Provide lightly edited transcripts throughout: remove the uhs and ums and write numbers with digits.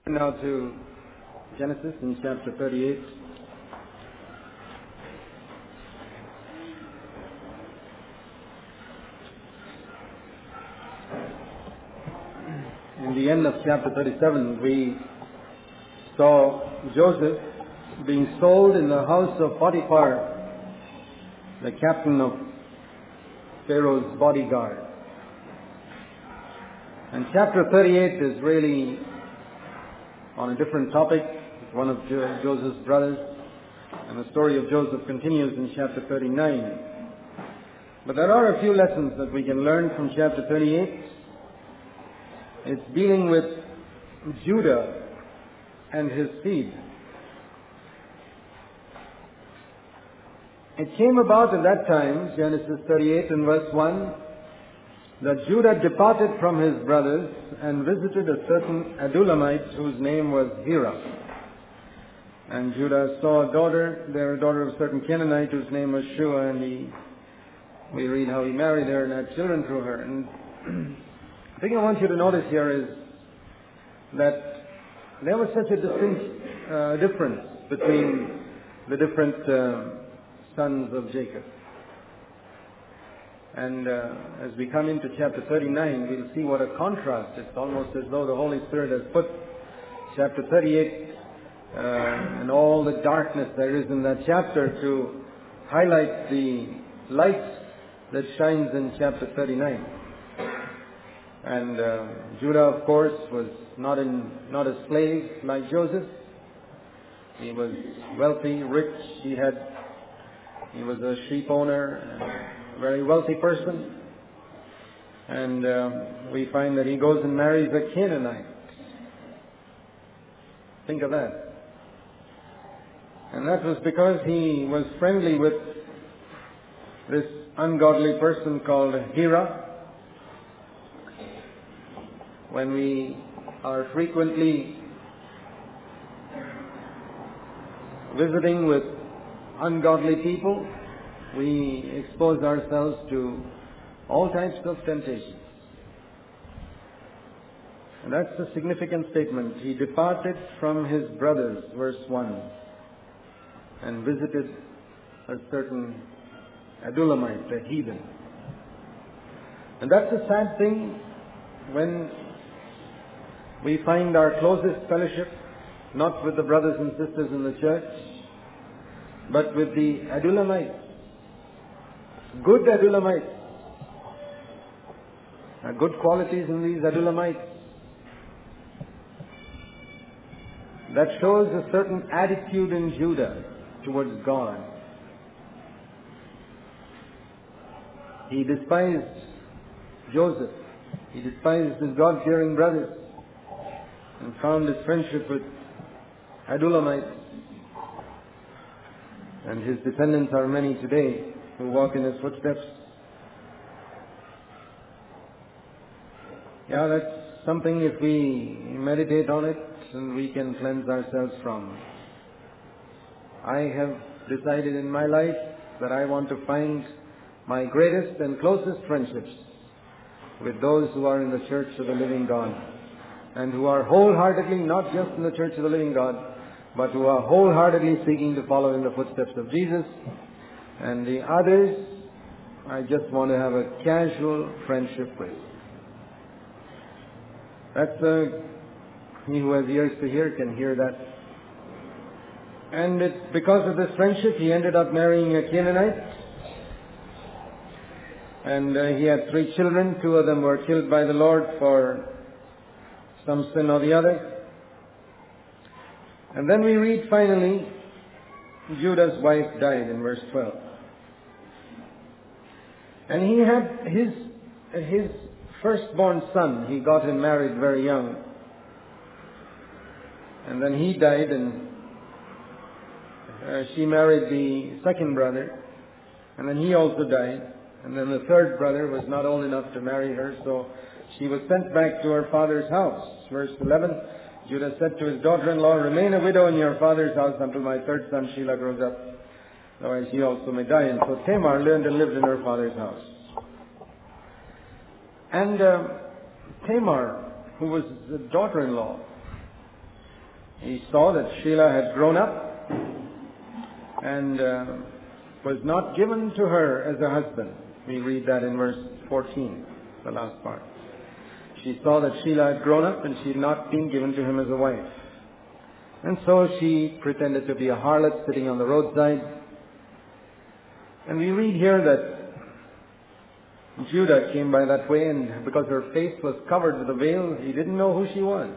Now to Genesis in chapter 38. In the end of chapter 37, we saw Joseph being sold in the house of Potiphar, the captain of Pharaoh's bodyguard. And chapter 38 is really on a different topic, one of Joseph's brothers, and the story of Joseph continues in chapter 39. But there are a few lessons that we can learn from chapter 38. It's dealing with Judah and his seed. It came about at that time, Genesis 38 and verse 1, that Judah departed from his brothers and visited a certain Adullamite whose name was Hira. And Judah saw a daughter of a certain Canaanite whose name was Shua, and we read how he married her and had children through her. And the thing I want you to notice here is that there was such a distinct difference between the different sons of Jacob. And as we come into chapter 39, we'll see what a contrast. It's almost as though the Holy Spirit has put chapter 38 and all the darkness there is in that chapter to highlight the light that shines in chapter 39. And Judah, of course, was not a slave like Joseph. He was wealthy, rich. He was a sheep owner, a very wealthy person. And we find that he goes and marries a Canaanite. Think of that. And that was because he was friendly with this ungodly person called Hira. When we are frequently visiting with ungodly people, we expose ourselves to all types of temptations. And that's a significant statement. He departed from his brothers, verse 1, and visited a certain Adullamite, a heathen. And that's a sad thing when we find our closest fellowship not with the brothers and sisters in the church, but with the Adullamite. Good Adullamite. Good qualities in these Adulamites. That shows a certain attitude in Judah towards God. He despised Joseph. He despised his God-fearing brothers and found his friendship with Adulamites. And his descendants are many today who walk in his footsteps. Yeah, that's something if we meditate on it, and we can cleanse ourselves from. I have decided in my life that I want to find my greatest and closest friendships with those who are in the Church of the Living God, and who are wholeheartedly, not just in the Church of the Living God, but who are wholeheartedly seeking to follow in the footsteps of Jesus. And the others, I just want to have a casual friendship with. That's he who has ears to hear can hear that. And it's because of this friendship he ended up marrying a Canaanite. And he had 3 children. 2 of them were killed by the Lord for some sin or the other. And then we read finally, Judah's wife died in verse 12. And he had his firstborn son. He got him married very young. And then he died, and she married the second brother. And then he also died. And then the third brother was not old enough to marry her, so she was sent back to her father's house. Verse 11, Judah said to his daughter-in-law, "Remain a widow in your father's house until my third son Shelah grows up, otherwise he also may die." And so Tamar learned and lived in her father's house. And Tamar, who was the daughter-in-law, He saw that Shelah had grown up and was not given to her as a husband. We read that in verse 14, the last part. She saw that Shelah had grown up and she had not been given to him as a wife. And so she pretended to be a harlot sitting on the roadside. And we read here that Judah came by that way, and because her face was covered with a veil, he didn't know who she was.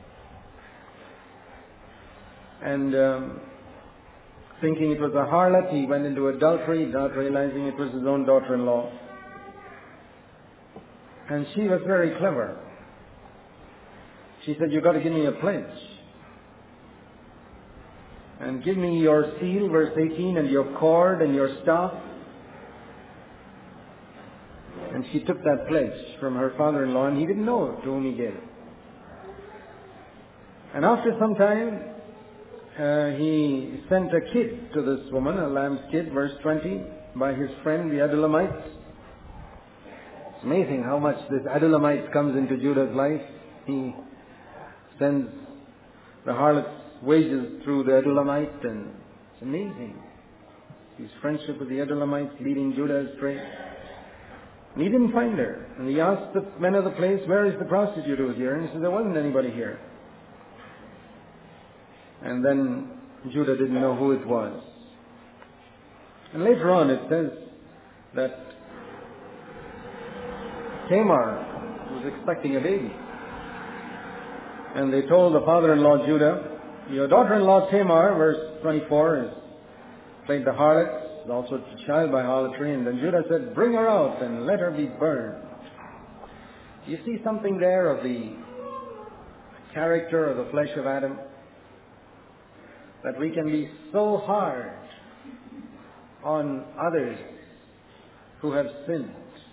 And thinking it was a harlot, he went into adultery, not realizing it was his own daughter-in-law. And she was very clever. She said, "You've got to give me a pledge. And give me your seal," verse 18, "and your cord and your staff." And she took that pledge from her father-in-law, and he didn't know to whom he gave it. And after some time, he sent a kid to this woman, a lamb's kid, verse 20, by his friend the Adullamite. It's amazing how much this Adullamite comes into Judah's life. He sends the harlot's wages through the Adullamite, and it's amazing. His friendship with the Adullamite leading Judah astray. And he didn't find her. And he asked the men of the place, "Where is the prostitute who was here?" And he said, "There wasn't anybody here." And then Judah didn't know who it was. And later on it says that Tamar was expecting a baby. And they told the father-in-law Judah, "Your daughter-in-law Tamar," verse 24, has played the harlot, is also a child by harlotry. And then Judah said, "Bring her out and let her be burned." You see something there of the character of the flesh of Adam? That we can be so hard on others who have sinned.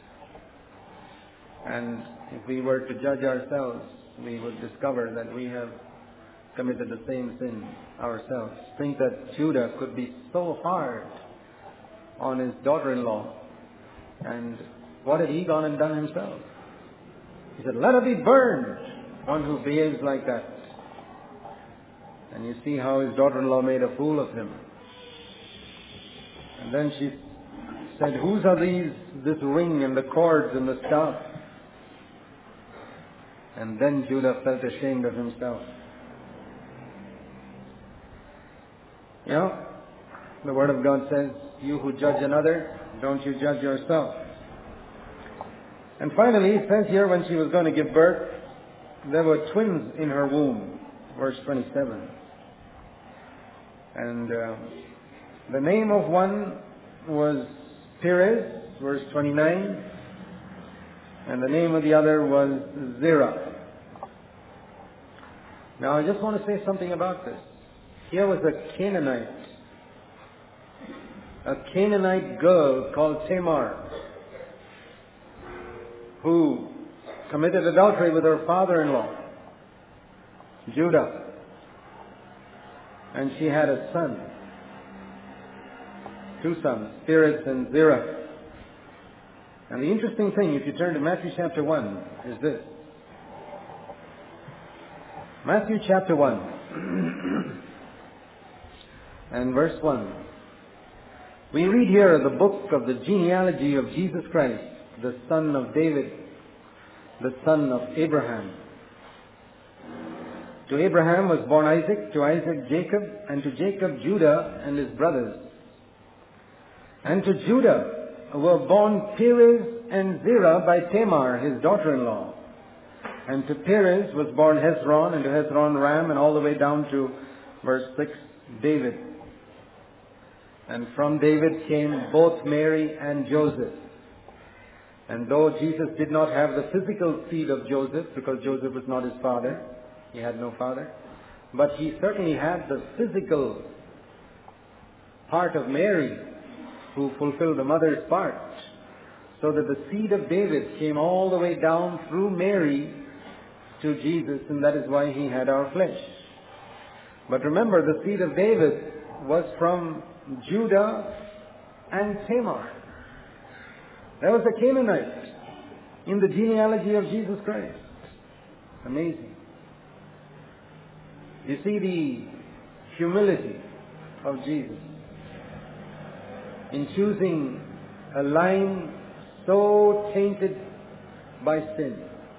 And if we were to judge ourselves, we would discover that we have committed the same sin ourselves. Think that Judah could be so hard on his daughter-in-law. And what had he gone and done himself? He said, "Let her be burned," one who behaves like that. And you see how his daughter-in-law made a fool of him. And then she said, "Whose are these, this ring and the cords and the staff?" And then Judah felt ashamed of himself. You know, the Word of God says, "You who judge another, don't you judge yourself." And finally, it says here, when she was going to give birth, there were twins in her womb, verse 27. And the name of one was Perez, verse 29, and the name of the other was Zerah. Now I just want to say something about this. Here was a Canaanite girl called Tamar, who committed adultery with her father-in-law, Judah. And she had a son, two sons, Perez and Zerah. And the interesting thing, if you turn to Matthew chapter 1, is this. Matthew chapter 1 and verse 1. We read here the book of the genealogy of Jesus Christ, the son of David, the son of Abraham. To Abraham was born Isaac, to Isaac Jacob, and to Jacob Judah and his brothers. And to Judah were born Perez and Zerah by Tamar, his daughter-in-law. And to Perez was born Hezron, and to Hezron Ram, and all the way down to verse 6, David. And from David came both Mary and Joseph. And though Jesus did not have the physical seed of Joseph, because Joseph was not his father, he had no father, but he certainly had the physical part of Mary, who fulfilled the mother's part, so that the seed of David came all the way down through Mary to Jesus, and that is why he had our flesh. But remember, the seed of David was from Judah and Tamar. There was a Canaanite in the genealogy of Jesus Christ. Amazing. You see the humility of Jesus in choosing a line so tainted by sin.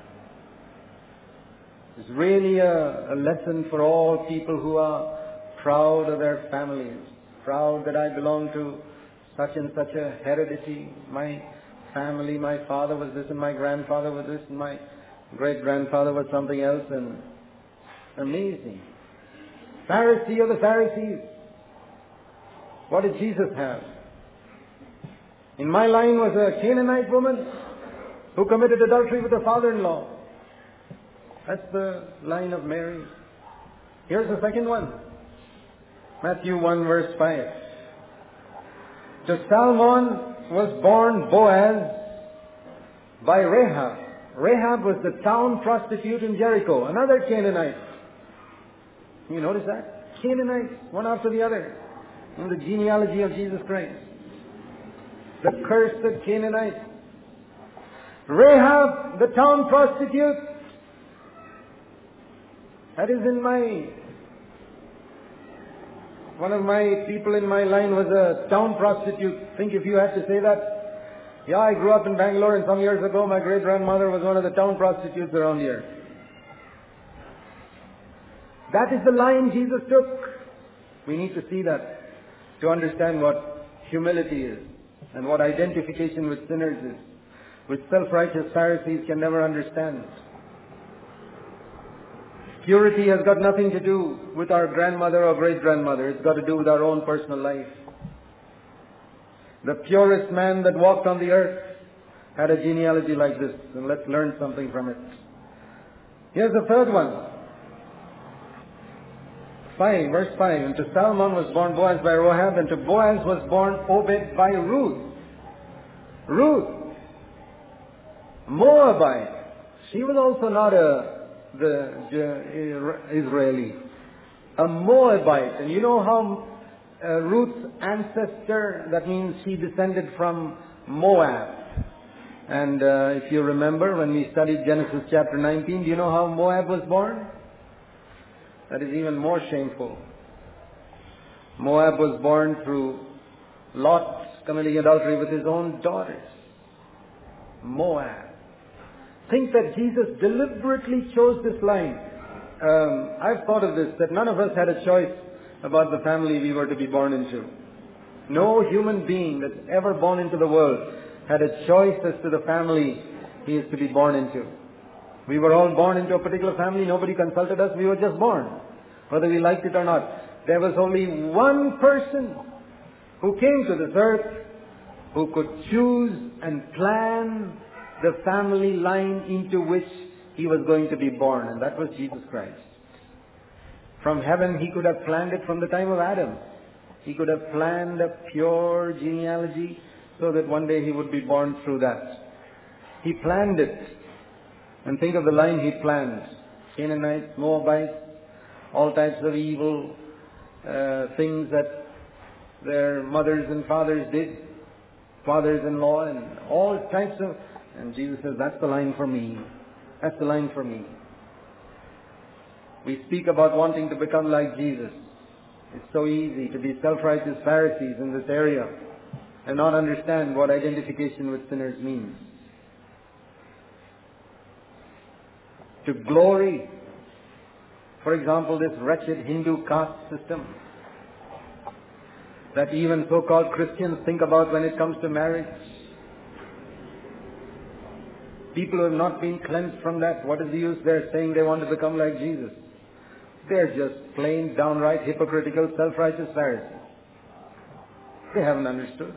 It's really a lesson for all people who are proud of their families, proud that I belong to such and such a heredity. My family, my father was this and my grandfather was this and my great-grandfather was something else, and amazing. Pharisee of the Pharisees. What did Jesus have? In my line was a Canaanite woman who committed adultery with her father-in-law. That's the line of Mary. Here's the second one. Matthew 1 verse 5. To Salmon was born Boaz by Rahab. Rahab was the town prostitute in Jericho, another Canaanite. You notice that? Canaanites, one after the other, in the genealogy of Jesus Christ. The cursed Canaanite. Rahab, the town prostitute. That is one of my people in my line was a town prostitute. Think if you had to say that. Yeah, I grew up in Bangalore, and some years ago my great-grandmother was one of the town prostitutes around here. That is the line Jesus took. We need to see that to understand what humility is and what identification with sinners is, which self-righteous Pharisees can never understand. Purity has got nothing to do with our grandmother or great-grandmother. It's got to do with our own personal life. The purest man that walked on the earth had a genealogy like this, and let's learn something from it. Here's the third one. 5, verse 5. And to Salmon was born Boaz by Rahab, and to Boaz was born Obed by Ruth. Ruth, Moabite. She was also not the Israeli. A Moabite. And you know how Ruth's ancestor, that means she descended from Moab. And if you remember when we studied Genesis chapter 19, do you know how Moab was born? That is even more shameful. Moab was born through Lot committing adultery with his own daughters. Moab. Think that Jesus deliberately chose this line. I've thought of this, that none of us had a choice about the family we were to be born into. No human being that's ever born into the world had a choice as to the family he is to be born into. We were all born into a particular family. Nobody consulted us. We were just born, whether we liked it or not. There was only one person who came to this earth who could choose and plan the family line into which he was going to be born, and that was Jesus Christ. From heaven, he could have planned it from the time of Adam. He could have planned a pure genealogy so that one day he would be born through that. He planned it. And think of the line he planned. Canaanites, Moabites, all types of evil things that their mothers and fathers did, fathers-in-law, and all types of... And Jesus says, that's the line for me. That's the line for me. We speak about wanting to become like Jesus. It's so easy to be self-righteous Pharisees in this area and not understand what identification with sinners means. To glory, for example, this wretched Hindu caste system that even so-called Christians think about when it comes to marriage. People who have not been cleansed from that, what is the use? They're saying they want to become like Jesus. They're just plain, downright, hypocritical, self-righteous Pharisees. They haven't understood.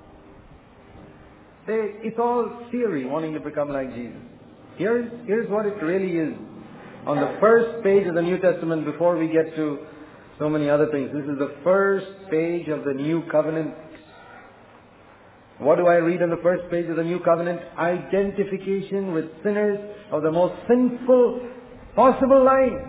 It's all theory, wanting to become like Jesus. Here's what it really is. On the first page of the New Testament, before we get to so many other things, this is the first page of the New Covenant. What do I read on the first page of the New Covenant? Identification with sinners of the most sinful possible line.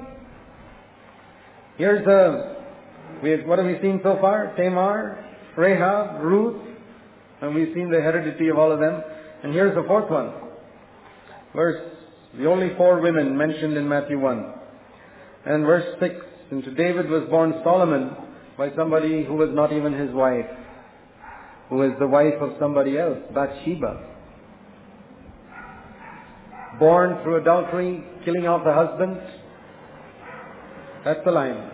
What have we seen so far? Tamar, Rahab, Ruth, and we've seen the heredity of all of them. And here's the fourth one. The only 4 women mentioned in Matthew 1. And verse 6, And to David was born Solomon by somebody who was not even his wife, who was the wife of somebody else, Bathsheba. Born through adultery, killing off the husband. That's the line.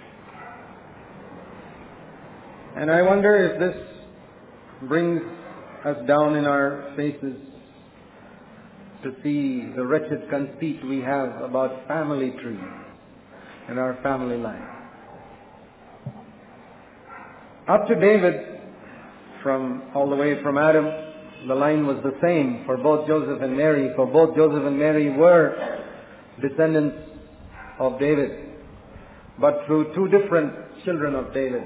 And I wonder if this brings us down in our faces to see the wretched conceit we have about family trees in our family line. Up to David, all the way from Adam, the line was the same for both Joseph and Mary, for both Joseph and Mary were descendants of David, but through two different children of David.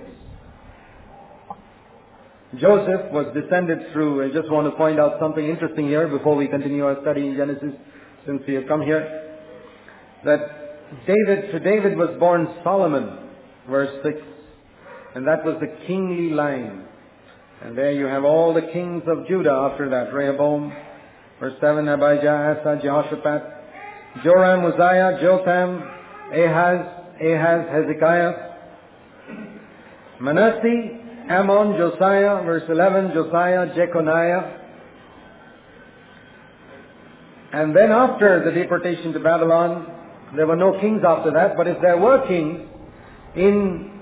Joseph was descended through, I just want to point out something interesting here before we continue our study in Genesis, since we have come here, that to David was born Solomon, verse 6, and that was the kingly line. And there you have all the kings of Judah after that. Rehoboam, verse 7, Abijah, Asa, Jehoshaphat, Joram, Uzziah, Jotham, Ahaz, Hezekiah, Manasseh, Ammon, Josiah, verse 11, Josiah, Jeconiah. And then after the deportation to Babylon, there were no kings after that, but if there were kings in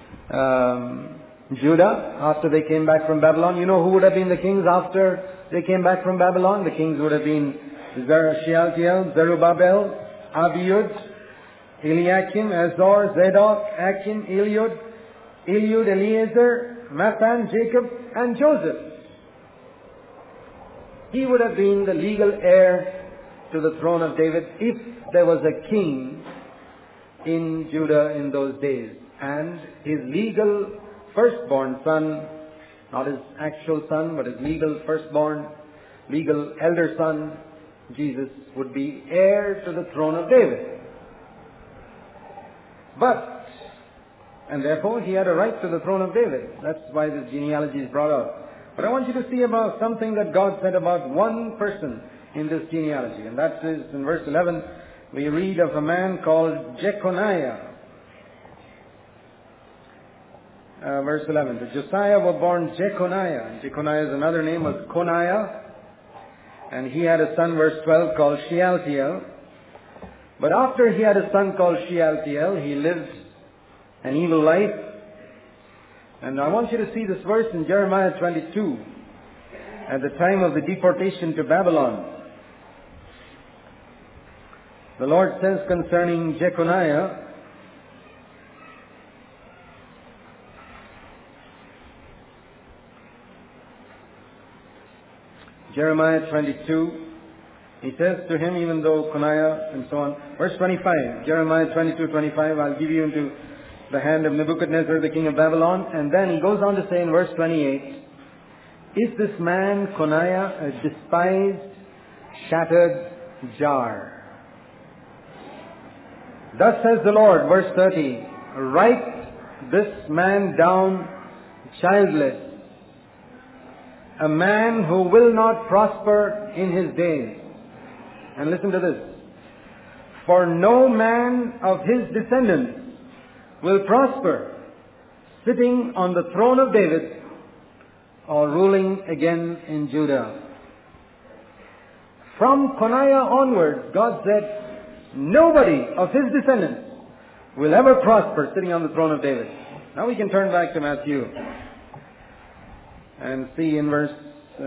Judah, after they came back from Babylon, you know who would have been the kings after they came back from Babylon? The kings would have been Shealtiel, Zerubbabel, Abiud, Eliakim, Azor, Zadok, Achim, Eliud, Eliezer, Mathan, Jacob, and Joseph. He would have been the legal heir to the throne of David if there was a king in Judah in those days. And his legal firstborn son, not his actual son, but his legal firstborn, legal elder son, Jesus, would be heir to the throne of David. And therefore he had a right to the throne of David. That's why this genealogy is brought out. But I want you to see about something that God said about one person in this genealogy. And that is in verse 11, we read of a man called Jeconiah. Verse 11, to Josiah were born Jeconiah. Jeconiah's another name was Coniah. And he had a son, verse 12, called Shealtiel. But after he had a son called Shealtiel, he lived an evil life. And I want you to see this verse in Jeremiah 22, at the time of the deportation to Babylon. The Lord says concerning Jeconiah, Jeremiah 22, he says to him, even though Coniah and so on, verse 25, Jeremiah 22:25, I'll give you into the hand of Nebuchadnezzar, the king of Babylon. And then he goes on to say in verse 28, is this man Coniah a despised, shattered jar? Thus says the Lord, verse 30, write this man down childless, a man who will not prosper in his days. And listen to this. For no man of his descendants will prosper, sitting on the throne of David or ruling again in Judah. From Coniah onwards, God said, nobody of his descendants will ever prosper sitting on the throne of David. Now we can turn back to Matthew and see in verse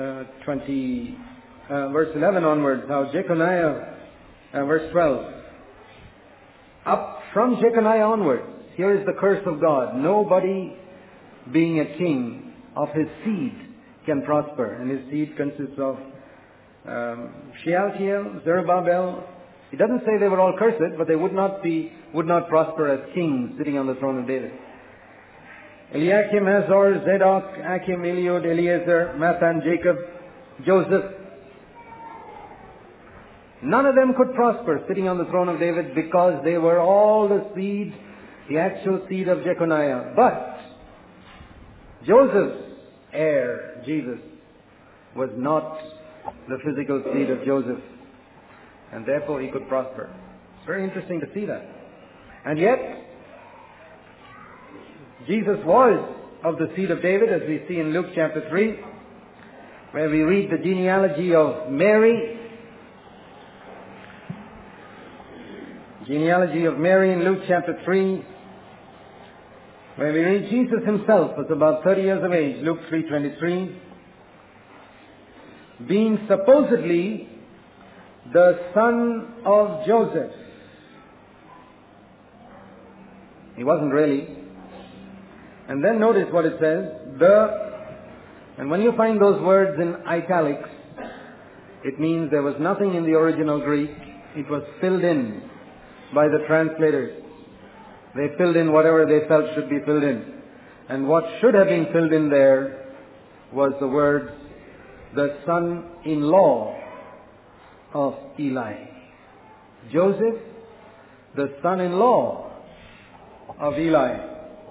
11 onwards how Jeconiah, verse 12, up from Jeconiah onwards, here is the curse of God. Nobody being a king of his seed can prosper. And his seed consists of Shealtiel, Zerubbabel. He doesn't say they were all cursed, but they would not prosper as kings sitting on the throne of David. Eliakim, Azor, Zadok, Achim, Eliud, Eliezer, Mathan, Jacob, Joseph. None of them could prosper sitting on the throne of David because they were all the seed, the actual seed of Jeconiah. But Joseph's heir, Jesus, was not the physical seed of Joseph, and therefore he could prosper. It's very interesting to see that. And yet, Jesus was of the seed of David, as we see in Luke chapter 3, where we read the genealogy of Mary. Genealogy of Mary in Luke chapter 3, where we read Jesus himself was about 30 years of age, Luke 3:23, being supposedly the son of Joseph. He wasn't really. And then notice what it says, and when you find those words in italics, it means there was nothing in the original Greek. It was filled in by the translators. They filled in whatever they felt should be filled in. And what should have been filled in there was the words, the son-in-law of Eli. Joseph, the son-in-law of Eli.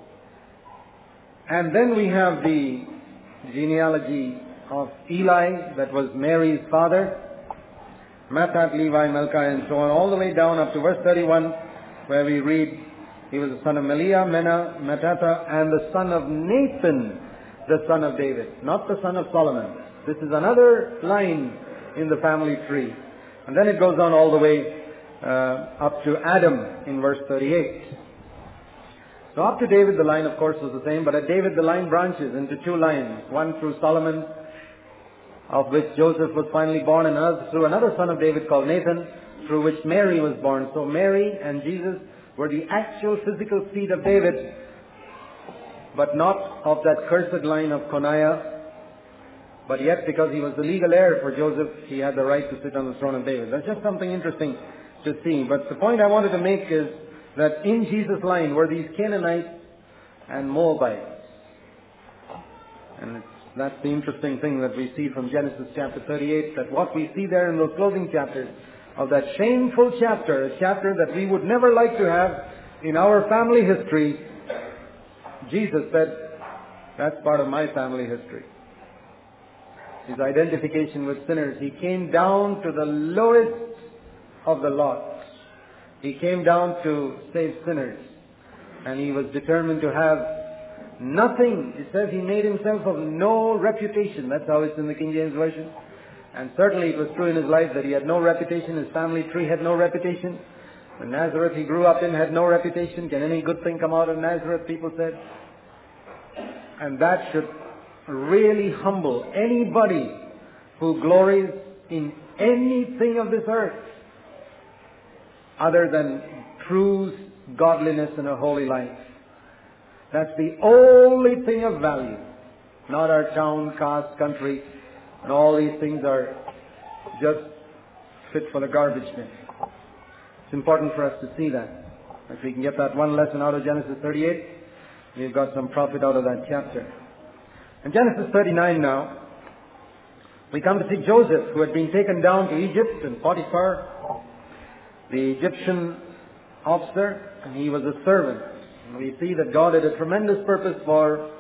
And then we have the genealogy of Eli, that was Mary's father, Mattat, Levi, Melchi, and so on, all the way down up to verse 31, where we read, he was the son of Meliah, Menah, Mattatha, and the son of Nathan, the son of David, not the son of Solomon. This is another line in the family tree. And then it goes on all the way up to Adam in verse 38. So up to David the line, of course, was the same, but at David the line branches into two lines, one through Solomon, of which Joseph was finally born, and through another son of David called Nathan, through which Mary was born. So Mary and Jesus were the actual physical seed of David, but not of that cursed line of Coniah. But yet, because he was the legal heir for Joseph, he had the right to sit on the throne of David. That's just something interesting to see. But the point I wanted to make is that in Jesus' line were these Canaanites and Moabites. And that's the interesting thing that we see from Genesis chapter 38, that what we see there in those closing chapters of that shameful chapter, a chapter that we would never like to have in our family history, Jesus said, that's part of my family history. His identification with sinners. He came down to the lowest of the lot. He came down to save sinners. And he was determined to have nothing. It says he made himself of no reputation. That's how it's in the King James Version. And certainly it was true in his life that he had no reputation. His family tree had no reputation. The Nazareth he grew up in had no reputation. Can any good thing come out of Nazareth, people said. And that should really humble anybody who glories in anything of this earth other than true godliness and a holy life. That's the only thing of value. Not our town, caste, country, and all these things are just fit for the garbage bin. It's important for us to see that. If we can get that one lesson out of Genesis 38, we've got some profit out of that chapter. In Genesis 39 now, we come to see Joseph, who had been taken down to Egypt, and Potiphar, the Egyptian officer, and he was a servant. And we see that God had a tremendous purpose for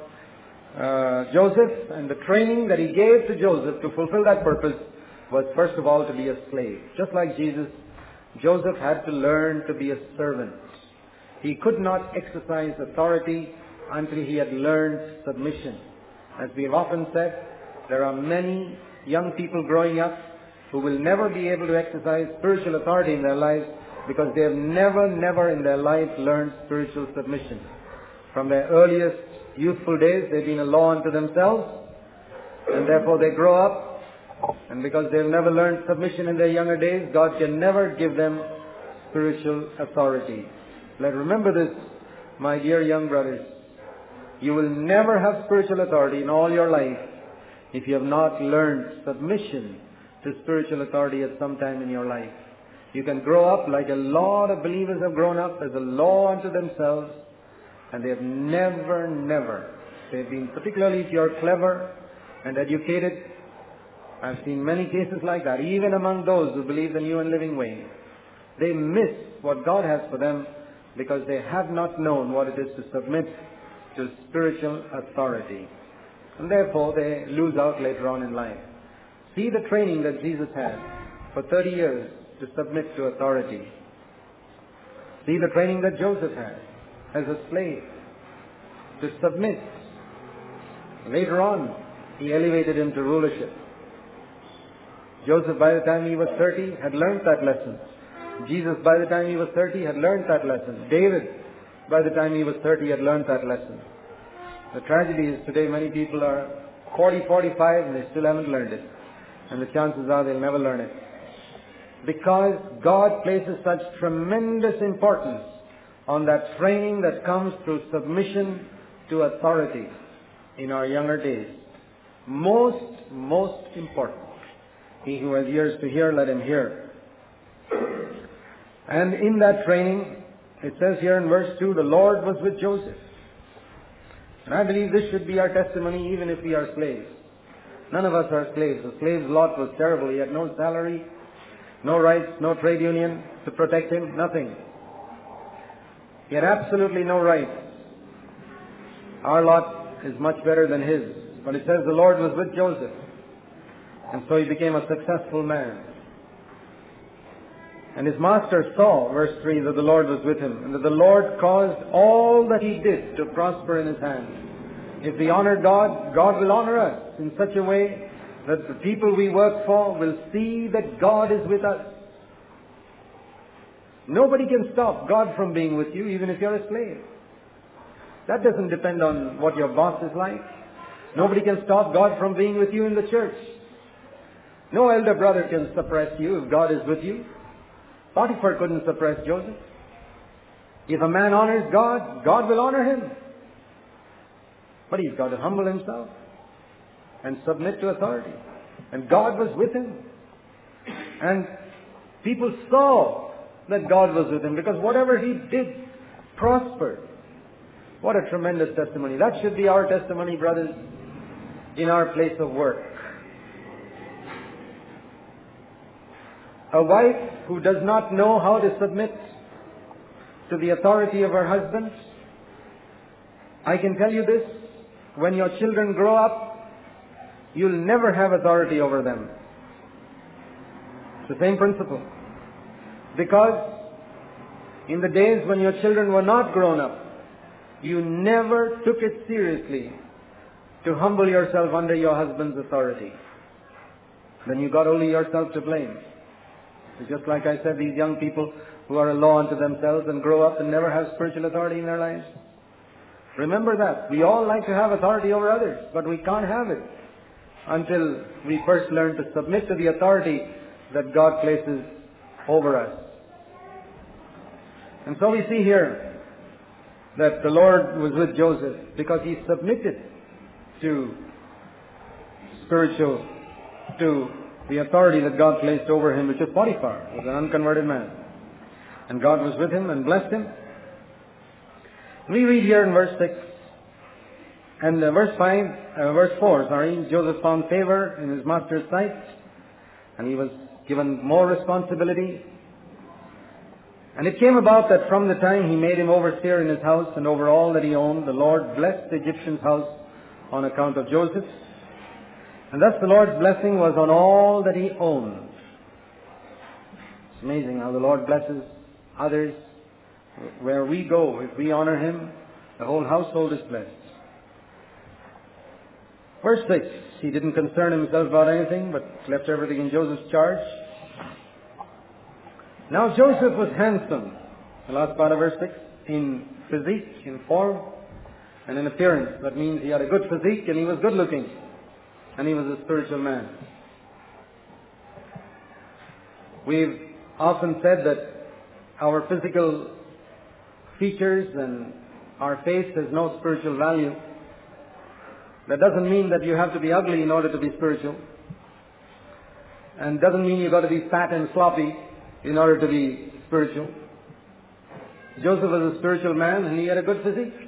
Joseph, and the training that he gave to Joseph to fulfill that purpose was first of all to be a slave. Just like Jesus, Joseph had to learn to be a servant. He could not exercise authority until he had learned submission. As we have often said, there are many young people growing up who will never be able to exercise spiritual authority in their lives because they have never in their life learned spiritual submission. From their earliest youthful days, they've been a law unto themselves, and therefore they grow up, and because they've never learned submission in their younger days, God can never give them spiritual authority. Remember this, my dear young brothers. You will never have spiritual authority in all your life if you have not learned submission to spiritual authority at some time in your life. You can grow up like a lot of believers have grown up as a law unto themselves, and they have never, they've been, particularly if you're clever and educated, I've seen many cases like that, even among those who believe the new and living way. They miss what God has for them because they have not known what it is to submit to spiritual authority. And therefore they lose out later on in life. See the training that Jesus had for 30 years to submit to authority. See the training that Joseph had as a slave. to submit. Later on, he elevated him to rulership. Joseph, by the time he was 30, had learned that lesson. Jesus, by the time he was 30, had learned that lesson. David, by the time he was 30, had learned that lesson. The tragedy is today many people are 40, 45 and they still haven't learned it. And the chances are they'll never learn it. Because God places such tremendous importance on that training that comes through submission to authority in our younger days. Most important. He who has ears to hear, let him hear. And in that training, it says here in verse 2, the Lord was with Joseph. And I believe this should be our testimony even if we are slaves. None of us are slaves. The slave's lot was terrible. He had no salary, no rights, no trade union to protect him, nothing. He had absolutely no rights. Our lot is much better than his. But it says the Lord was with Joseph. And so he became a successful man. And his master saw, verse 3, that the Lord was with him, and that the Lord caused all that he did to prosper in his hand. If we honor God, God will honor us in such a way that the people we work for will see that God is with us. Nobody can stop God from being with you, even if you're a slave. That doesn't depend on what your boss is like. Nobody can stop God from being with you in the church. No elder brother can suppress you if God is with you. Potiphar couldn't suppress Joseph. If a man honors God, God will honor him. But he's got to humble himself and submit to authority. And God was with him. And people saw that God was with him because whatever he did prospered. What a tremendous testimony. That should be our testimony, brothers, in our place of work. A wife who does not know how to submit to the authority of her husband, I can tell you this, when your children grow up, you'll never have authority over them. It's the same principle. Because in the days when your children were not grown up, you never took it seriously to humble yourself under your husband's authority. Then you got only yourself to blame. It's just like I said, these young people who are a law unto themselves and grow up and never have spiritual authority in their lives. Remember that. We all like to have authority over others, but we can't have it until we first learn to submit to the authority that God places over us. And so we see here that the Lord was with Joseph because he submitted to the authority that God placed over him, which was Potiphar, who was an unconverted man. And God was with him and blessed him. We read here in verse 6 and verse 4, Joseph found favor in his master's sight, and he was given more responsibility. And it came about that from the time he made him overseer in his house and over all that he owned, the Lord blessed the Egyptian's house on account of Joseph. And thus the Lord's blessing was on all that he owned. It's amazing how the Lord blesses others. Where we go, if we honor him, the whole household is blessed. Verse 6, he didn't concern himself about anything, but left everything in Joseph's charge. Now Joseph was handsome, the last part of verse 6, in physique, in form, and in appearance. That means he had a good physique and he was good looking. And he was a spiritual man. We've often said that our physical features and our face has no spiritual value. That doesn't mean that you have to be ugly in order to be spiritual. And doesn't mean you've got to be fat and sloppy in order to be spiritual. Joseph was a spiritual man and he had a good physique.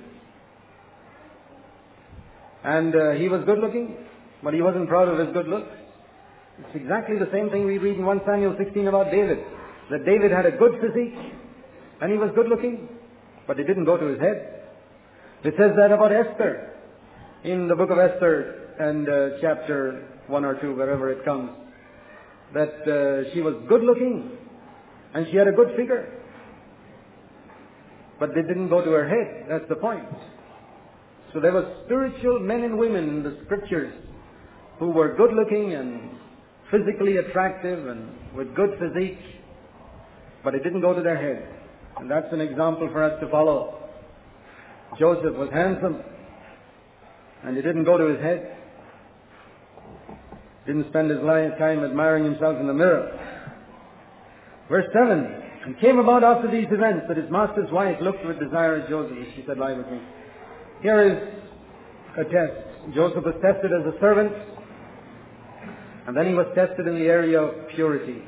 And he was good looking, but he wasn't proud of his good looks. It's exactly the same thing we read in 1 Samuel 16 about David. That David had a good physique and he was good looking, but it didn't go to his head. It says that about Esther in the book of Esther and chapter 1 or 2, wherever it comes, that she was good looking and she had a good figure, but it didn't go to her head. That's the point. So there were spiritual men and women in the scriptures who were good looking and physically attractive and with good physique, but it didn't go to their head. And that's an example for us to follow. Joseph was handsome, and it didn't go to his head. Didn't spend his time admiring himself in the mirror. Verse 7, "And came about after these events that his master's wife looked with desire at Joseph, and she said, 'Lie with me.'" Here is a test. Joseph was tested as a servant, and then he was tested in the area of purity.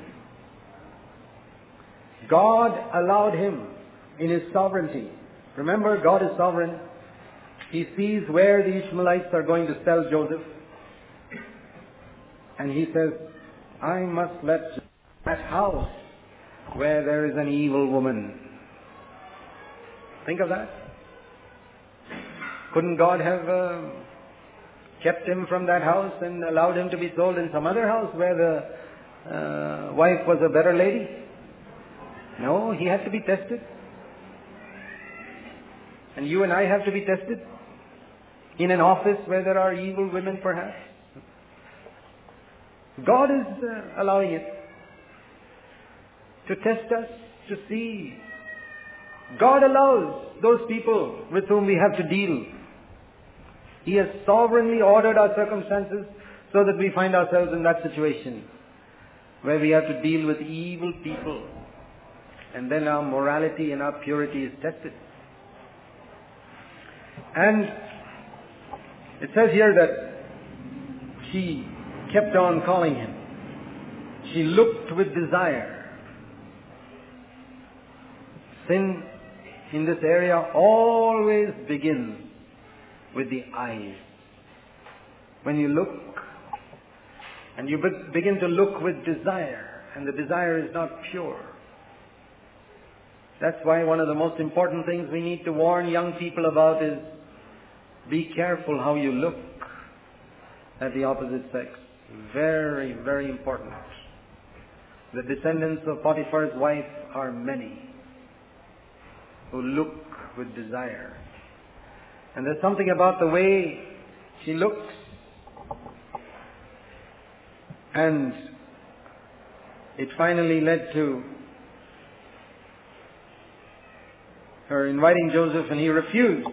God allowed him in his sovereignty. Remember, God is sovereign. He sees where the Ishmaelites are going to sell Joseph. And he says, "I must let that house where there is an evil woman." Think of that. Couldn't God have kept him from that house and allowed him to be sold in some other house where the wife was a better lady? No, he had to be tested. And you and I have to be tested in an office where there are evil women, perhaps. God is allowing it to test us, to see. God allows those people with whom we have to deal. He has sovereignly ordered our circumstances so that we find ourselves in that situation where we have to deal with evil people. And then our morality and our purity is tested. And it says here that she kept on calling him. She looked with desire. Sin in this area always begins with the eyes. When you look, and you begin to look with desire, and the desire is not pure. That's why one of the most important things we need to warn young people about is be careful how you look at the opposite sex. Very, very important. The descendants of Potiphar's wife are many who look with desire. And there's something about the way she looks. And it finally led to her inviting Joseph, and he refused.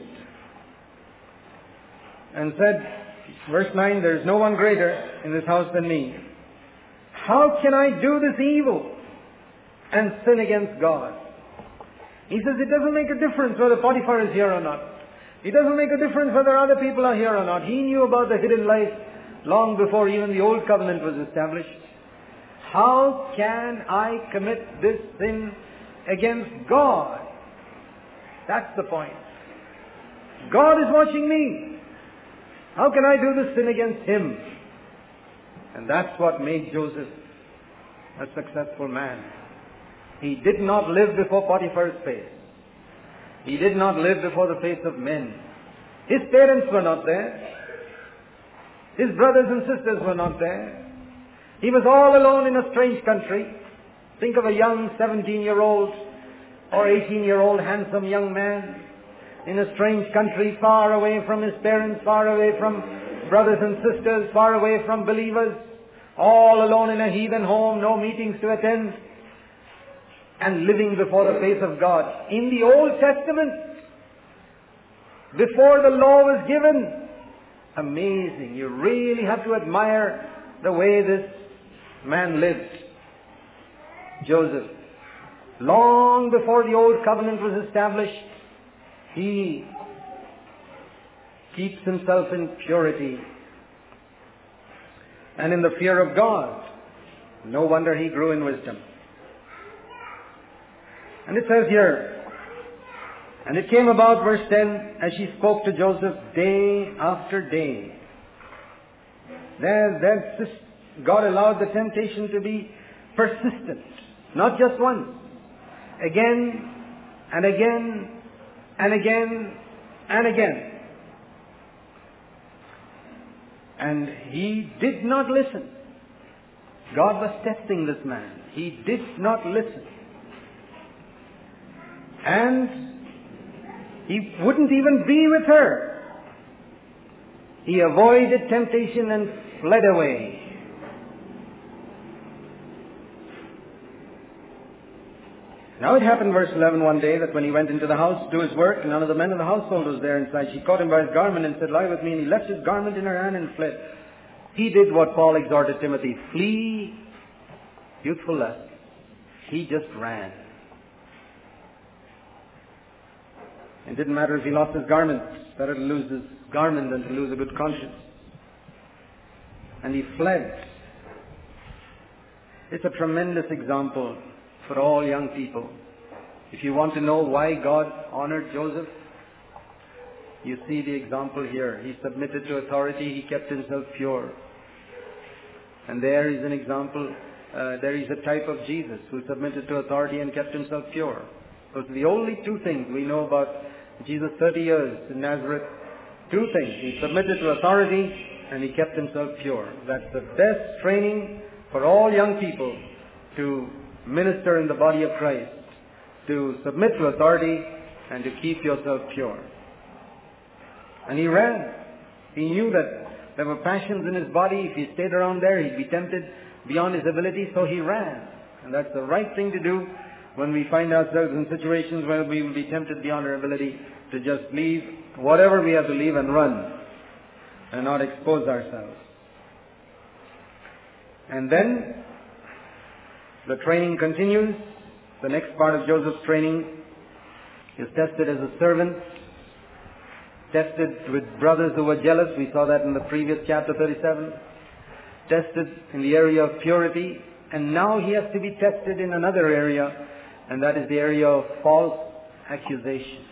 And said, verse 9, "There is no one greater in this house than me. How can I do this evil and sin against God?" He says, it doesn't make a difference whether Potiphar is here or not. It doesn't make a difference whether other people are here or not. He knew about the hidden life long before even the old covenant was established. How can I commit this sin against God? That's the point. God is watching me. How can I do this sin against Him? And that's what made Joseph a successful man. He did not live before Potiphar's face. He did not live before the face of men. His parents were not there. His brothers and sisters were not there. He was all alone in a strange country. Think of a young 17-year-old or 18-year-old handsome young man in a strange country, far away from his parents, far away from brothers and sisters, far away from believers, all alone in a heathen home, no meetings to attend, and living before the face of God. In the Old Testament, before the law was given, amazing. You really have to admire the way this man lived. Joseph, long before the Old Covenant was established, he keeps himself in purity and in the fear of God. No wonder he grew in wisdom. And it says here, and it came about, verse 10, as she spoke to Joseph day after day. God allowed the temptation to be persistent, not just once. Again and again and again and again. And he did not listen. God was testing this man. He did not listen. And he wouldn't even be with her. He avoided temptation and fled away. Now it happened, verse 11, one day that when he went into the house to do his work, none of the men of the household was there inside. She caught him by his garment and said, lie with me. And he left his garment in her hand and fled. He did what Paul exhorted Timothy, flee youthful lust. He just ran. It didn't matter if he lost his garment. Better to lose his garment than to lose a good conscience. And he fled. It's a tremendous example for all young people. If you want to know why God honored Joseph, you see the example here. He submitted to authority. He kept himself pure. And there is an example. There is a type of Jesus who submitted to authority and kept himself pure. Those are the only two things we know about Jesus' 30 years in Nazareth. Two things. He submitted to authority and he kept himself pure. That's the best training for all young people to minister in the body of Christ. To submit to authority and to keep yourself pure. And he ran. He knew that there were passions in his body. If he stayed around there, he'd be tempted beyond his ability, so he ran. And that's the right thing to do when we find ourselves in situations where we will be tempted beyond our ability, to just leave whatever we have to leave and run and not expose ourselves. And then the training continues. The next part of Joseph's training is tested as a servant, tested with brothers who were jealous. We saw that in the previous chapter 37. Tested in the area of purity. And now he has to be tested in another area, and that is the area of false accusation.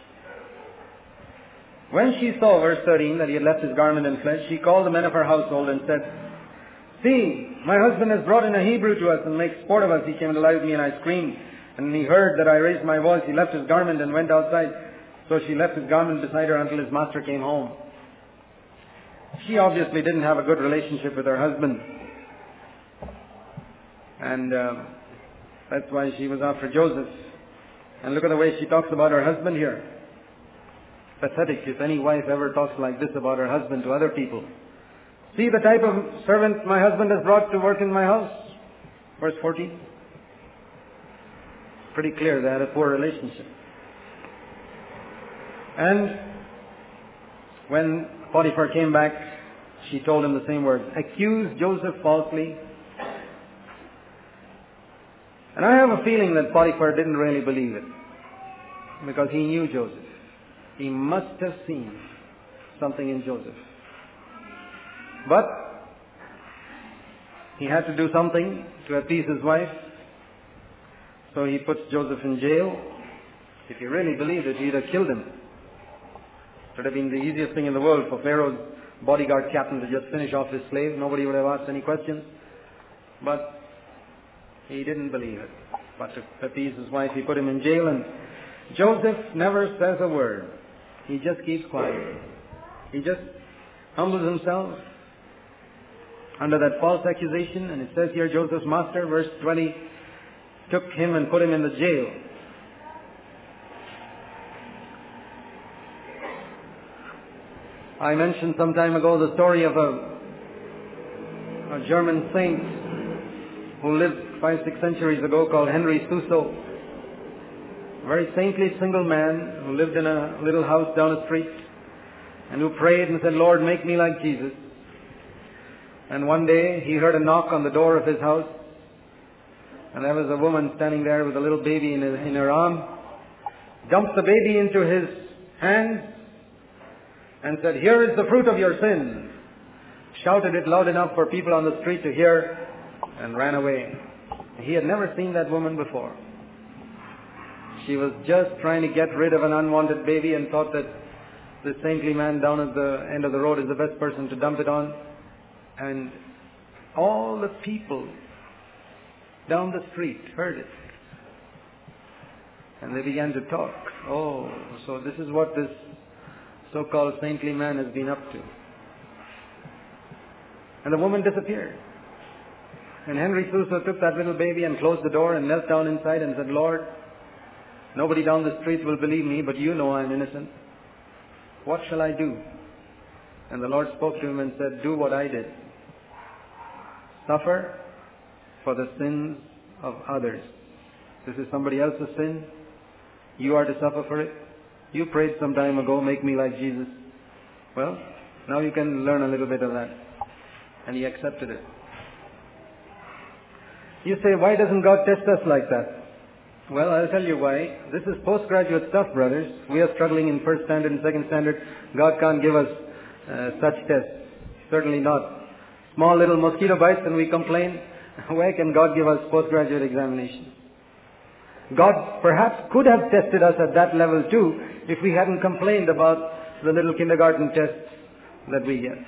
When she saw, verse 13, that he had left his garment and fled, she called the men of her household and said, see, my husband has brought in a Hebrew to us and makes sport of us. He came to lie with me and I screamed. And when he heard that I raised my voice, he left his garment and went outside. So she left his garment beside her until his master came home. She obviously didn't have a good relationship with her husband. And that's why she was after Joseph. And look at the way she talks about her husband here. Pathetic if any wife ever talks like this about her husband to other people. See the type of servant my husband has brought to work in my house. Verse 14. Pretty clear they had a poor relationship. And when Potiphar came back, she told him the same words. Accuse Joseph falsely. And I have a feeling that Potiphar didn't really believe it, because he knew Joseph. He must have seen something in Joseph. But he had to do something to appease his wife. So he puts Joseph in jail. If he really believed it, he'd have killed him. It would have been the easiest thing in the world for Pharaoh's bodyguard captain to just finish off his slave. Nobody would have asked any questions. But he didn't believe it. But to appease his wife, he put him in jail, and Joseph never says a word. He just keeps quiet. He just humbles himself under that false accusation. And it says here, Joseph's master, verse 20, took him and put him in the jail. I mentioned some time ago the story of a German saint who lived 5-6 centuries ago, called Henry Suso. A very saintly single man who lived in a little house down the street and who prayed and said, Lord, make me like Jesus. And one day he heard a knock on the door of his house, and there was a woman standing there with a little baby in her arm, dumped the baby into his hands and said, here is the fruit of your sin. Shouted it loud enough for people on the street to hear, and ran away. He had never seen that woman before. She was just trying to get rid of an unwanted baby and thought that the saintly man down at the end of the road is the best person to dump it on. And all the people down the street heard it. And they began to talk. Oh, so this is what this so-called saintly man has been up to. And the woman disappeared. And Henry Suso took that little baby and closed the door and knelt down inside and said, Lord, nobody down the street will believe me, but you know I'm innocent. What shall I do? And the Lord spoke to him and said, do what I did. Suffer for the sins of others. This is somebody else's sin. You are to suffer for it. You prayed some time ago, make me like Jesus. Well, now you can learn a little bit of that. And he accepted it. You say, why doesn't God test us like that? Well, I'll tell you why. This is postgraduate stuff, brothers. We are struggling in first standard and second standard. God can't give us such tests. Certainly not. Small little mosquito bites and we complain. Where can God give us postgraduate examinations? God perhaps could have tested us at that level too if we hadn't complained about the little kindergarten tests that we get.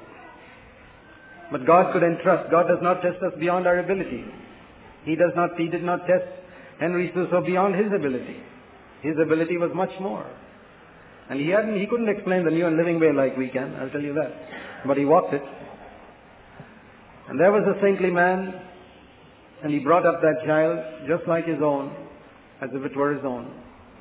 But God could entrust. God does not test us beyond our ability. He did not test Henry Suso beyond his ability. His ability was much more. And he couldn't explain the New and Living Way like we can, I'll tell you that. But he walked it. And there was a saintly man, and he brought up that child just like his own, as if it were his own.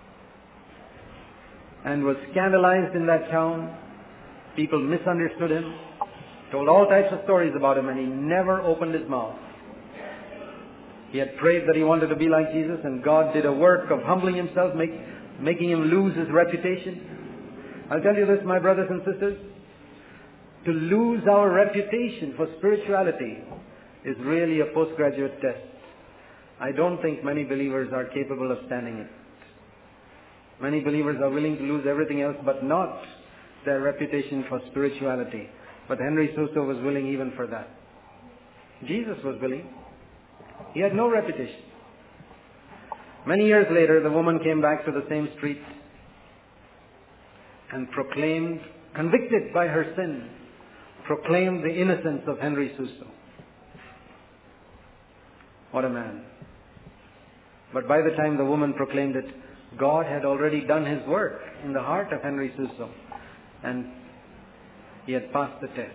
And was scandalized in that town. People misunderstood him, told all types of stories about him, and he never opened his mouth. He had prayed that he wanted to be like Jesus, and God did a work of humbling himself, making him lose his reputation. I'll tell you this, my brothers and sisters, to lose our reputation for spirituality is really a postgraduate test. I don't think many believers are capable of standing it. Many believers are willing to lose everything else, but not their reputation for spirituality. But Henry Suso was willing even for that. Jesus was willing. He had no reputation. Many years later, the woman came back to the same street and proclaimed, convicted by her sin, proclaimed the innocence of Henry Suso. What a man. But by the time the woman proclaimed it, God had already done His work in the heart of Henry Suso, and he had passed the test.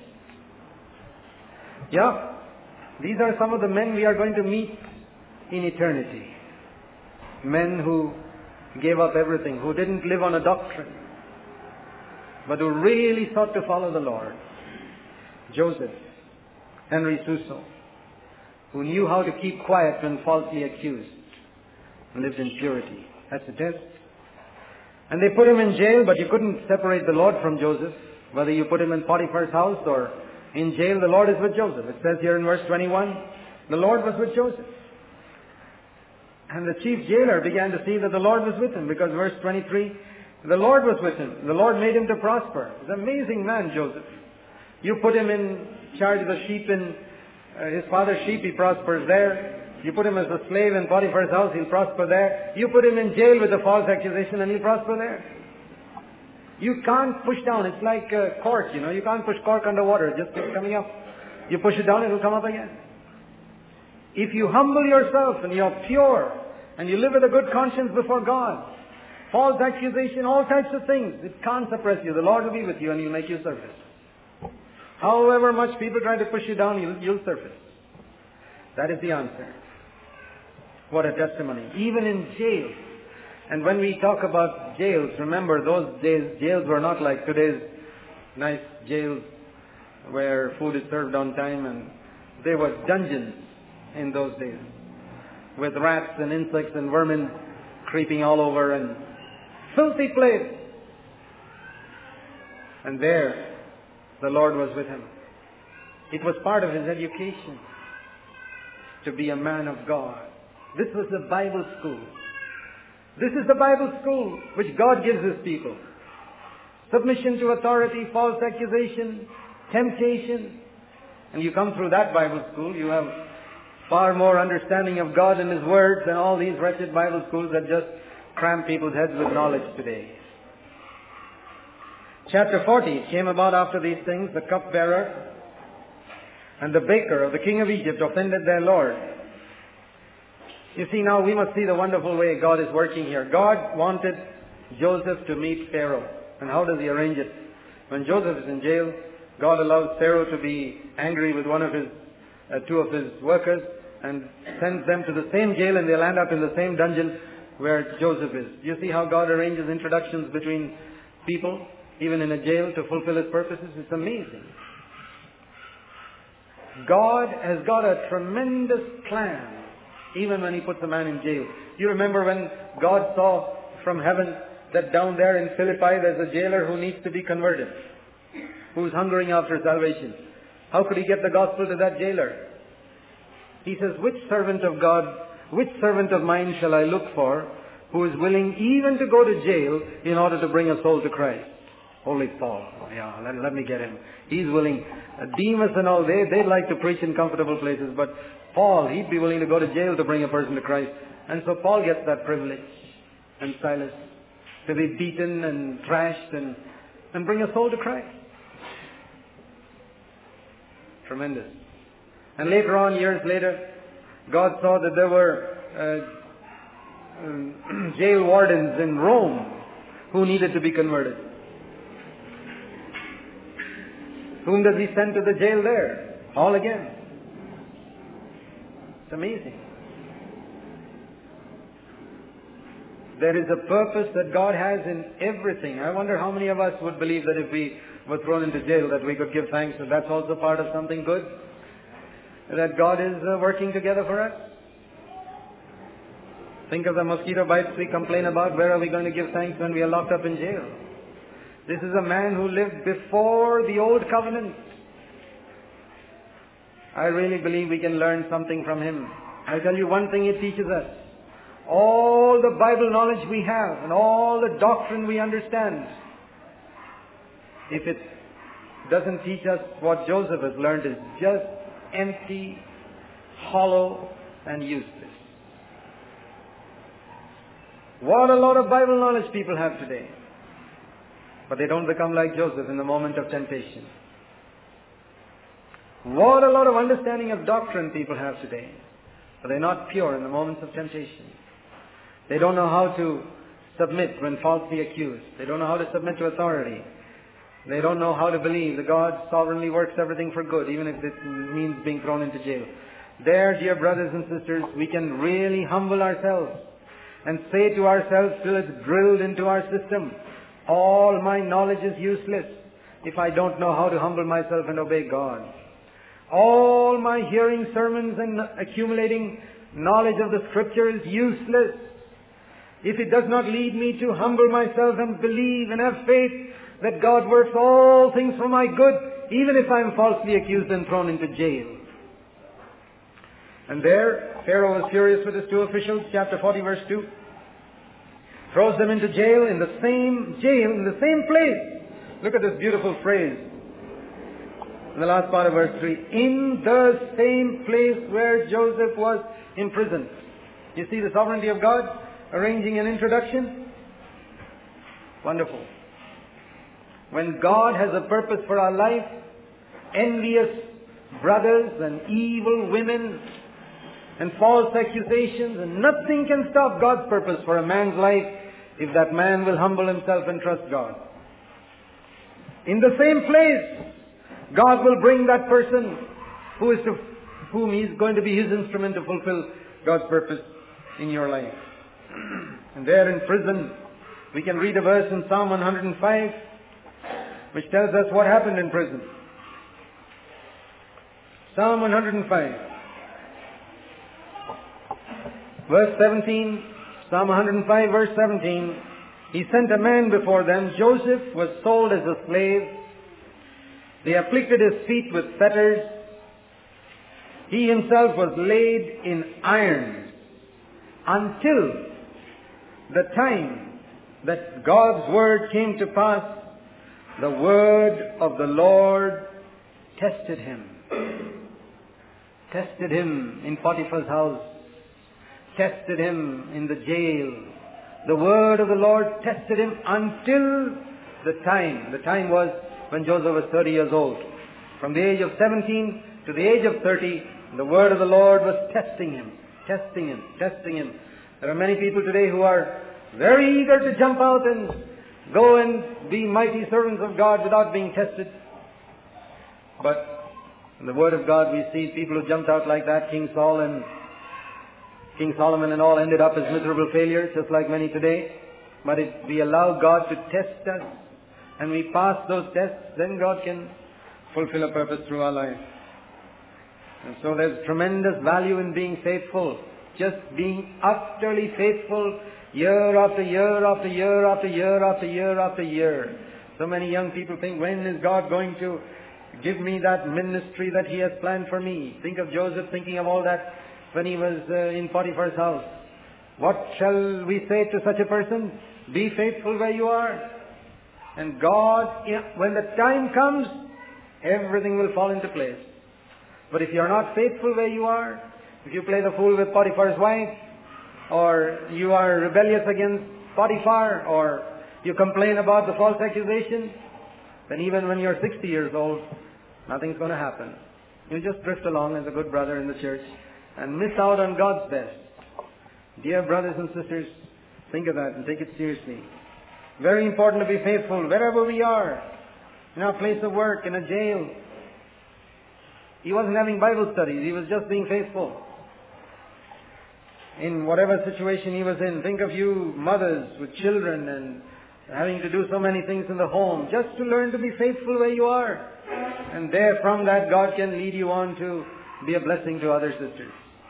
Yeah. These are some of the men we are going to meet in eternity. Men who gave up everything, who didn't live on a doctrine, but who really sought to follow the Lord. Joseph, Henry Suso, who knew how to keep quiet when falsely accused, and lived in purity. That's the test. And they put him in jail, but you couldn't separate the Lord from Joseph. Whether you put him in Potiphar's house or in jail, the Lord is with Joseph. It says here in verse 21, the Lord was with Joseph. And the chief jailer began to see that the Lord was with him, because verse 23, the Lord was with him. The Lord made him to prosper. He's an amazing man, Joseph. You put him in charge of the sheep in his father's sheep, he prospers there. You put him as a slave in Potiphar's house, he'll prosper there. You put him in jail with a false accusation and he'll prosper there. You can't push down. It's like a cork, You can't push cork underwater. It just keeps coming up. You push it down, it will come up again. If you humble yourself and you're pure and you live with a good conscience before God, false accusation, all types of things, it can't suppress you. The Lord will be with you and He'll make you surface. However much people try to push you down, you'll surface. That is the answer. What a testimony. Even in jail. And when we talk about jails, remember those days, jails were not like today's nice jails where food is served on time, and they were dungeons in those days with rats and insects and vermin creeping all over and filthy place. And there the Lord was with him. It was part of his education to be a man of God. This was the Bible school. This is the Bible school which God gives His people. Submission to authority, false accusation, temptation. And you come through that Bible school, you have far more understanding of God and His words than all these wretched Bible schools that just cram people's heads with knowledge today. Chapter 40 came about after these things. The cupbearer and the baker of the king of Egypt offended their Lord. You see, now we must see the wonderful way God is working here. God wanted Joseph to meet Pharaoh. And how does He arrange it? When Joseph is in jail, God allows Pharaoh to be angry with two of his workers and sends them to the same jail, and they'll end up in the same dungeon where Joseph is. You see how God arranges introductions between people? even in a jail, to fulfill His purposes. It's amazing. God has got a tremendous plan, even when He puts a man in jail. You remember when God saw from heaven that down there in Philippi there's a jailer who needs to be converted, who's hungering after salvation. How could He get the gospel to that jailer? He says, which servant of God, which servant of mine shall I look for who is willing even to go to jail in order to bring a soul to Christ? Holy Paul. Yeah, let me get him. He's willing. Demas and all, they'd like to preach in comfortable places, but Paul, he'd be willing to go to jail to bring a person to Christ. And so Paul gets that privilege, and Silas, to be beaten and thrashed and bring a soul to Christ. Tremendous. And later on, years later, God saw that there were jail wardens in Rome who needed to be converted. Whom does He send to the jail there? All again. It's amazing. There is a purpose that God has in everything. I wonder how many of us would believe that if we were thrown into jail that we could give thanks that that's also part of something good? That God is working together for us? Think of the mosquito bites we complain about. Where are we going to give thanks when we are locked up in jail? This is a man who lived before the old covenant. I really believe we can learn something from him. I'll tell you one thing it teaches us. All the Bible knowledge we have and all the doctrine we understand, if it doesn't teach us what Joseph has learned, is just empty, hollow, and useless. What a lot of Bible knowledge people have today. But they don't become like Joseph in the moment of temptation. What a lot of understanding of doctrine people have today. But they're not pure in the moments of temptation. They don't know how to submit when falsely accused. They don't know how to submit to authority. They don't know how to believe that God sovereignly works everything for good, even if it means being thrown into jail. There, dear brothers and sisters, we can really humble ourselves and say to ourselves till it's drilled into our system, all my knowledge is useless if I don't know how to humble myself and obey God. All my hearing sermons and accumulating knowledge of the Scripture is useless if it does not lead me to humble myself and believe and have faith that God works all things for my good, even if I am falsely accused and thrown into jail. And there, Pharaoh was furious with his two officials, chapter 40, verse 2. Throws them into jail, in the same place. Look at this beautiful phrase in the last part of verse 3. In the same place where Joseph was imprisoned. You see the sovereignty of God arranging an introduction? Wonderful. When God has a purpose for our life, envious brothers and evil women and false accusations, and nothing can stop God's purpose for a man's life if that man will humble himself and trust God. In the same place, God will bring that person whom He is going to be His instrument to fulfill God's purpose in your life. And there in prison, we can read a verse in Psalm 105 which tells us what happened in prison. Psalm 105. Verse 17, Psalm 105 verse 17, He sent a man before them. Joseph was sold as a slave. They afflicted his feet with fetters. He himself was laid in irons until the time that God's word came to pass. The word of the Lord tested him. Tested him in Potiphar's house. Tested him in the jail. The word of the Lord tested him until the time. The time was when Joseph was 30 years old. From the age of 17 to the age of 30, the word of the Lord was testing him. Testing him. Testing him. There are many people today who are very eager to jump out and go and be mighty servants of God without being tested. But in the Word of God we see people who jumped out like that. King Solomon and all ended up as miserable failures, just like many today. But if we allow God to test us, and we pass those tests, then God can fulfill a purpose through our life. And so there's tremendous value in being faithful. Just being utterly faithful year after year after year after year after year after year. So many young people think, when is God going to give me that ministry that He has planned for me? Think of Joseph thinking of all that when he was in Potiphar's house. What shall we say to such a person? Be faithful where you are. And God, when the time comes, everything will fall into place. But if you are not faithful where you are, if you play the fool with Potiphar's wife, or you are rebellious against Potiphar, or you complain about the false accusation, then even when you're 60 years old, nothing's going to happen. You just drift along as a good brother in the church and miss out on God's best. Dear brothers and sisters, think of that and take it seriously. Very important to be faithful wherever we are. In our place of work, in a jail. He wasn't having Bible studies. He was just being faithful. In whatever situation he was in. Think of you mothers with children and having to do so many things in the home. Just to learn to be faithful where you are. And there from that God can lead you on to be a blessing to other sisters.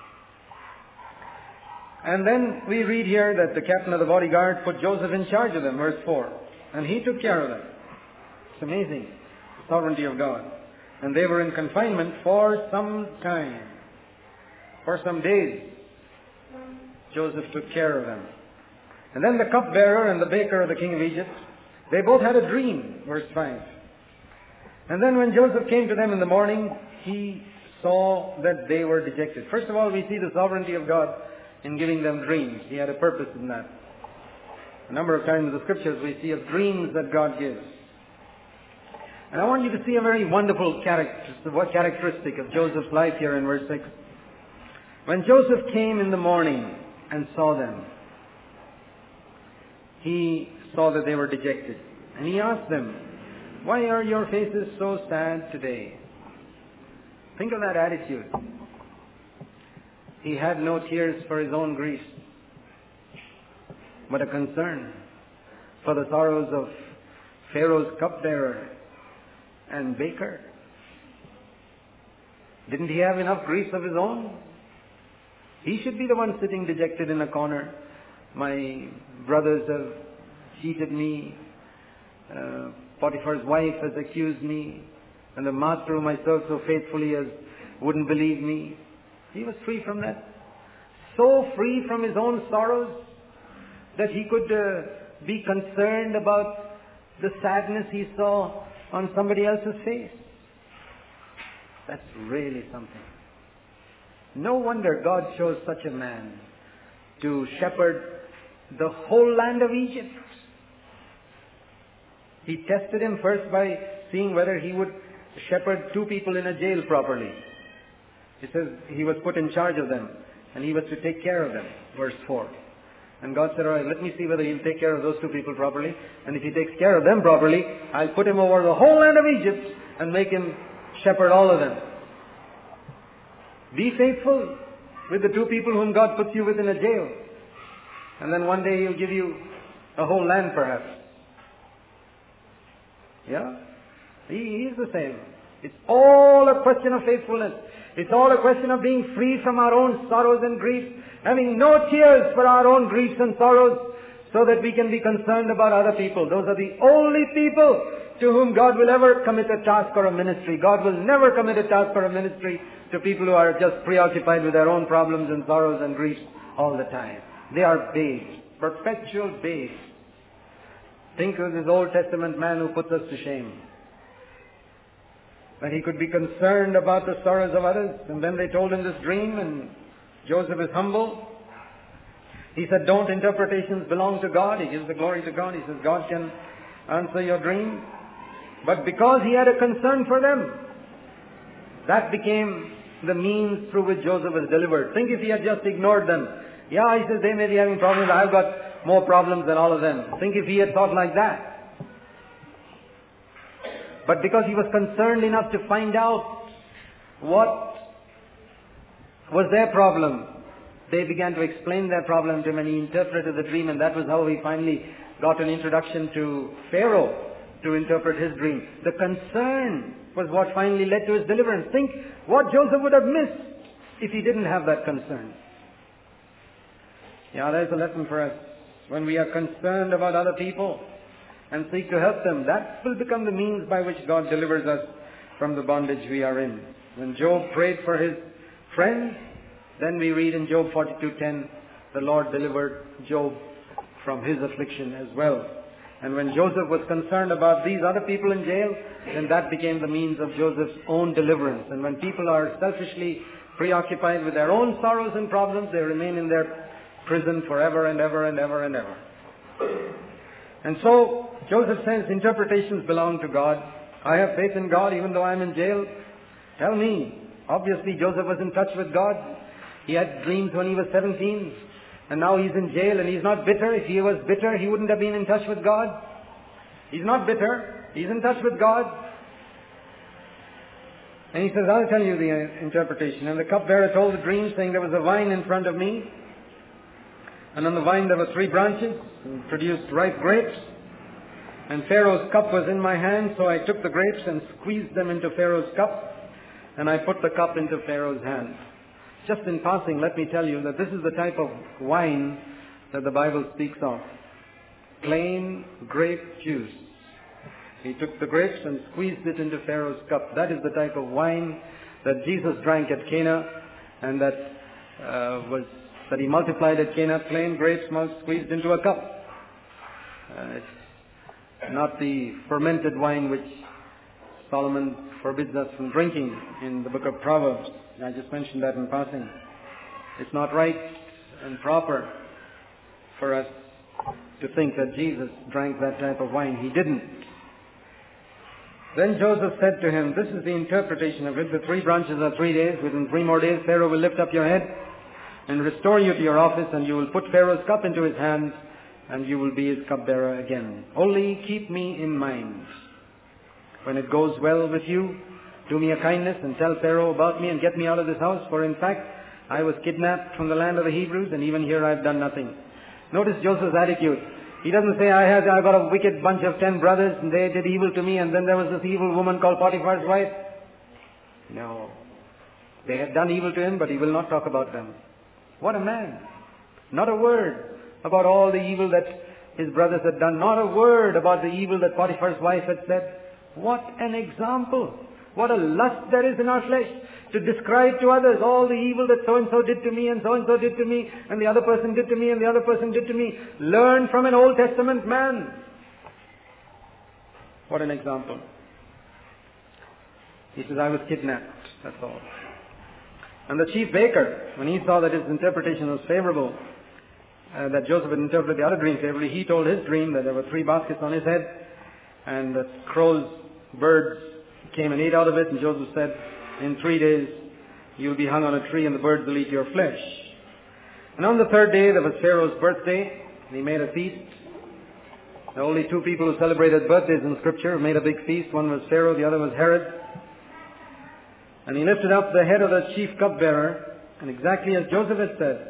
And then we read here that the captain of the bodyguard put Joseph in charge of them, verse 4. And he took care of them. It's amazing. The sovereignty of God. And they were in confinement for some time. For some days. Joseph took care of them. And then the cupbearer and the baker of the king of Egypt, they both had a dream, verse 5. And then when Joseph came to them in the morning, he saw that they were dejected. First of all, we see the sovereignty of God in giving them dreams. He had a purpose in that. A number of times in the scriptures we see of dreams that God gives. And I want you to see a very wonderful characteristic of Joseph's life here in verse 6. When Joseph came in the morning and saw them, he saw that they were dejected. And he asked them, why are your faces so sad today? Think of that attitude. He had no tears for his own grief, but a concern for the sorrows of Pharaoh's cupbearer and baker. Didn't he have enough griefs of his own? He should be the one sitting dejected in a corner. My brothers have cheated me. Potiphar's wife has accused me. And the master whom I served so faithfully wouldn't believe me. He was free from that. So free from his own sorrows that he could be concerned about the sadness he saw on somebody else's face. That's really something. No wonder God chose such a man to shepherd the whole land of Egypt. He tested him first by seeing whether he would shepherd two people in a jail properly. He says he was put in charge of them and he was to take care of them. Verse 4. And God said, all right, let me see whether he'll take care of those two people properly. And if he takes care of them properly, I'll put him over the whole land of Egypt and make him shepherd all of them. Be faithful with the two people whom God puts you with in a jail. And then one day he'll give you a whole land perhaps. Yeah? He is the same. It's all a question of faithfulness. It's all a question of being free from our own sorrows and griefs, having no tears for our own griefs and sorrows, so that we can be concerned about other people. Those are the only people to whom God will ever commit a task or a ministry. God will never commit a task or a ministry to people who are just preoccupied with their own problems and sorrows and griefs all the time. They are babes, perpetual babes. Think of this Old Testament man who puts us to shame. That he could be concerned about the sorrows of others. And then they told him this dream, and Joseph is humble. He said, don't interpretations belong to God? He gives the glory to God. He says, God can answer your dream. But because he had a concern for them, that became the means through which Joseph was delivered. Think if he had just ignored them. Yeah, he says, they may be having problems. I've got more problems than all of them. Think if he had thought like that. But because he was concerned enough to find out what was their problem, they began to explain their problem to him, and he interpreted the dream, and that was how he finally got an introduction to Pharaoh, to interpret his dream. The concern was what finally led to his deliverance. Think what Joseph would have missed if he didn't have that concern. Yeah, there's a lesson for us. When we are concerned about other people and seek to help them, that will become the means by which God delivers us from the bondage we are in. When Job prayed for his friends, then we read in Job 42:10, the Lord delivered Job from his affliction as well. And when Joseph was concerned about these other people in jail, then that became the means of Joseph's own deliverance. And when people are selfishly preoccupied with their own sorrows and problems, they remain in their prison forever and ever and ever and ever. And so, Joseph says interpretations belong to God. I have faith in God even though I am in jail. Tell me. Obviously, Joseph was in touch with God. He had dreams when he was 17. And now he's in jail and he's not bitter. If he was bitter, he wouldn't have been in touch with God. He's not bitter. He's in touch with God. And he says, I'll tell you the interpretation. And the cupbearer told the dream, saying, there was a vine in front of me. And on the vine there were 3 branches, and produced ripe grapes. And Pharaoh's cup was in my hand, so I took the grapes and squeezed them into Pharaoh's cup. And I put the cup into Pharaoh's hand. Just in passing, let me tell you that this is the type of wine that the Bible speaks of. Plain grape juice. He took the grapes and squeezed it into Pharaoh's cup. That is the type of wine that Jesus drank at Cana, and that he multiplied at Cana. Plain grapes squeezed into a cup. It's not the fermented wine which Solomon forbids us from drinking in the book of Proverbs. I just mentioned that in passing. It's not right and proper for us to think that Jesus drank that type of wine. He didn't. Then Joseph said to him, this is the interpretation of it. The 3 branches are 3 days. Within 3 more days, Pharaoh will lift up your head and restore you to your office, and you will put Pharaoh's cup into his hand, and you will be his cupbearer again. Only keep me in mind. When it goes well with you, do me a kindness and tell Pharaoh about me and get me out of this house, for in fact, I was kidnapped from the land of the Hebrews, and even here I've done nothing. Notice Joseph's attitude. He doesn't say, I got a wicked bunch of 10 brothers, and they did evil to me, and then there was this evil woman called Potiphar's wife. No. They had done evil to him, but he will not talk about them. What a man. Not a word about all the evil that his brothers had done. Not a word about the evil that Potiphar's wife had said. What an example. What a lust there is in our flesh to describe to others all the evil that so-and-so did to me, and so-and-so did to me, and the other person did to me, and the other person did to me. Learn from an Old Testament man. What an example. He says, I was kidnapped. That's all. And the chief baker, when he saw that his interpretation was favorable, that Joseph had interpreted the other dream favorably, he told his dream that there were 3 baskets on his head, and that birds came and ate out of it, and Joseph said, in 3 days you'll be hung on a tree and the birds will eat your flesh. And on the 3rd day there was Pharaoh's birthday, and he made a feast. There are only 2 people who celebrated birthdays in Scripture, made a big feast. One was Pharaoh, the other was Herod. And he lifted up the head of the chief cupbearer, and exactly as Joseph had said,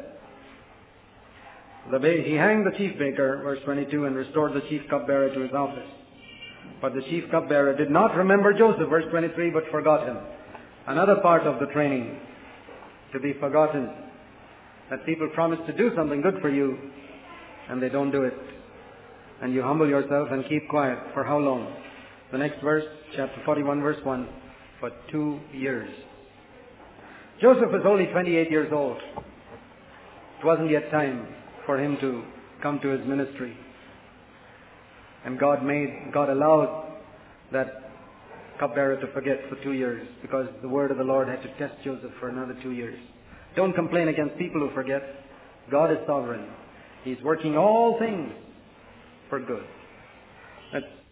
he hanged the chief baker, verse 22, and restored the chief cupbearer to his office. But the chief cupbearer did not remember Joseph, verse 23, but forgot him. Another part of the training, to be forgotten. That people promise to do something good for you, and they don't do it. And you humble yourself and keep quiet. For how long? The next verse, chapter 41, verse 1. For 2 years. Joseph was only 28 years old. It wasn't yet time for him to come to his ministry. And God allowed that cupbearer to forget for 2 years, because the word of the Lord had to test Joseph for another 2 years. Don't complain against people who forget. God is sovereign. He's working all things for good. Let's